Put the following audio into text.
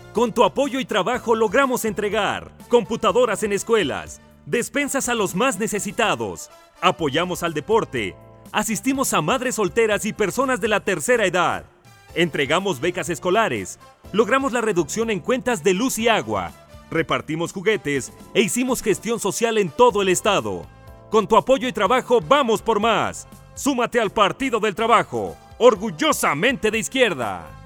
Con tu apoyo y trabajo logramos entregar computadoras en escuelas, despensas a los más necesitados, apoyamos al deporte, asistimos a madres solteras y personas de la tercera edad, entregamos becas escolares, logramos la reducción en cuentas de luz y agua, repartimos juguetes e hicimos gestión social en todo el estado. Con tu apoyo y trabajo vamos por más. Súmate al Partido del Trabajo, orgullosamente de izquierda.